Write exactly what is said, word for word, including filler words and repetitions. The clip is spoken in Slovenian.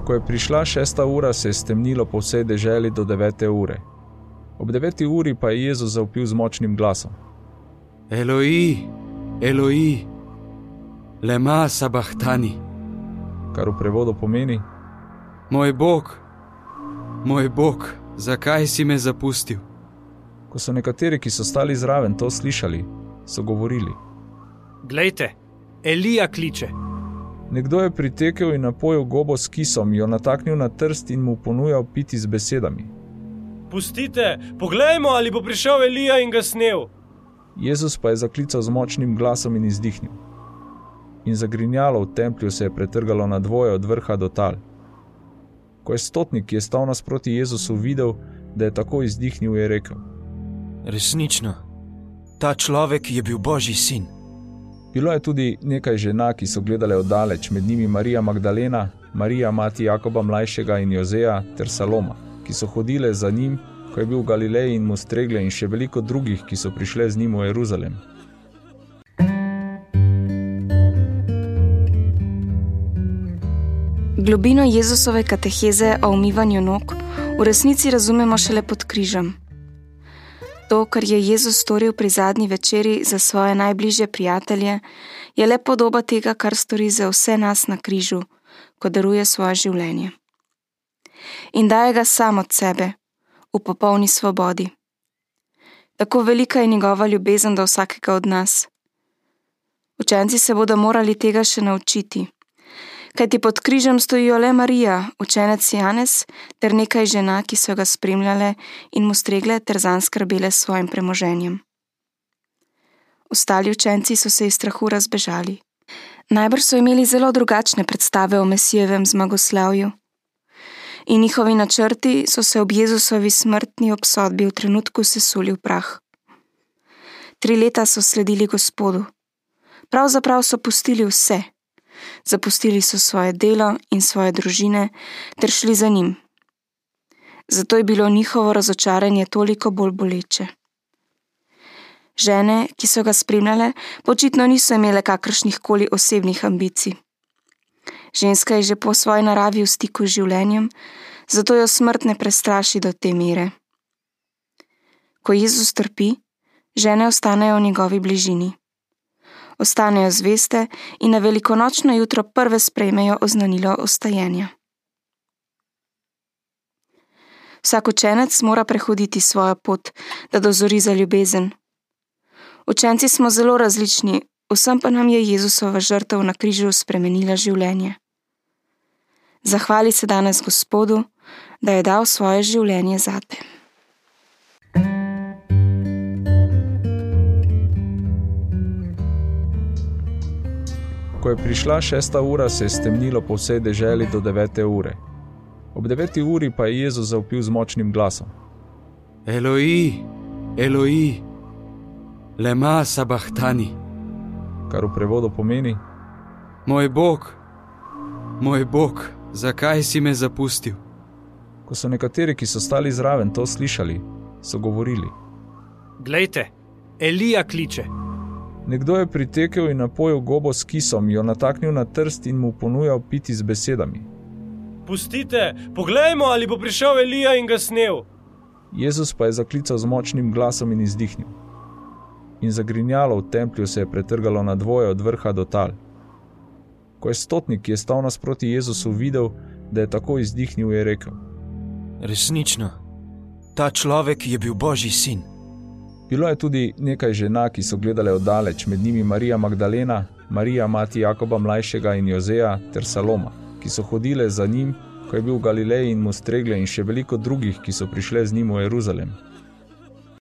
Ko je prišla šesta ura, se je stemnilo po vsej deželi do devete ure. Ob deveti uri pa je Jezus zavpil z močnim glasom: Eloi, Eloi, lema sabahtani, kar v prevodu pomeni: Moj Bog, moj Bog, zakaj si me zapustil? Ko so nekateri, ki so stali zraven, to slišali, so govorili: Glejte, Elija kliče. Nekdo je pritekel in napojil gobo s kisom, jo nataknil na trst in mu ponujal piti z besedami: Pustite, poglejmo, ali bo prišel Elija in ga snel. Jezus pa je zaklical z močnim glasom in izdihnil. In zagrinjalo v templju se je pretrgalo na dvoje od vrha do tal. Ko je stotnik, ki je stal nasproti Jezusu, videl, da je tako izdihnil, je rekel: Resnično, ta človek je bil Božji sin. Bilo je tudi nekaj žena, ki so gledale oddaleč, med njimi Marija Magdalena, Marija mati Jakoba mlajšega in Jozeja ter Saloma, ki so hodile za njim, ko je bil v Galileji in mu stregle, in še veliko drugih, ki so prišle z njim v Jeruzalem. Globino Jezusove kateheze o umivanju nog v resnici razumemo šele pod križem. To, kar je Jezus storil pri zadnji večeri za svoje najbližje prijatelje, je le podoba tega, kar stori za vse nas na križu, ko daruje svoje življenje. In daje ga sam od sebe, v popolni svobodi. Tako velika je njegova ljubezen do vsakega od nas. Učenci se bodo morali tega še naučiti, kajti pod križem stojijo le Marija, učenec Janez ter nekaj žena, ki so ga spremljale in mu stregle ter zanj skrbele s svojim premoženjem. Ostali učenci so se iz strahu razbežali. Najbrž so imeli zelo drugačne predstave o Mesijevem zmagoslavju. In njihovi načrti so se ob Jezusovi smrtni obsodbi v trenutku sesuli v prah. Tri leta so sledili Gospodu. Pravzaprav so pustili vse. Zapustili so svoje delo in svoje družine ter šli za njim. Zato je bilo njihovo razočaranje toliko bolj boleče. Žene, ki so ga spremljale, očitno niso imele kakršnih koli osebnih ambicij. Ženska je že po svoji naravi v stiku z življenjem, zato jo smrt ne prestraši do te mere. Ko Jezus trpi, žene ostanejo v njegovi bližini. Ostanejo zveste in na velikonočno jutro prve sprejmejo oznanilo ostajenja. Vsak učenec mora prehoditi svojo pot, da dozori za ljubezen. Učenci smo zelo različni, vsem pa nam je Jezusova žrtev na križu spremenila življenje. Zahvali se danes Gospodu, da je dal svoje življenje zate. Ko je prišla šesta ura, se je stemnilo po vsej deželi do devete ure. Ob deveti uri pa je Jezus zavpil z močnim glasom: Eloi, Eloi, lema sabahtani, kar v prevodu pomeni: Moj Bog, moj Bog, zakaj si me zapustil? Ko so nekateri, ki so stali zraven, to slišali, so govorili: Glejte, Elija kliče. Nekdo je pritekel in napojil gobo s kisom, jo nataknil na trst in mu ponujal piti z besedami: Pustite, poglejmo, ali bo prišel Elija in ga snel. Jezus pa je zaklical z močnim glasom in izdihnil. In zagrinjalo v templju se je pretrgalo na dvoje od vrha do tal. Ko je stotnik, ki je stal nasproti Jezusu, videl, da je tako izdihnil, je rekel: Resnično, ta človek je bil Božji sin. Bilo je tudi nekaj žena, ki so gledale oddaleč, med njimi Marija Magdalena, Marija mati Jakoba mlajšega in Jozeja ter Saloma, ki so hodile za njim, ko je bil v Galileji in mu stregle, in še veliko drugih, ki so prišle z njim v Jeruzalem.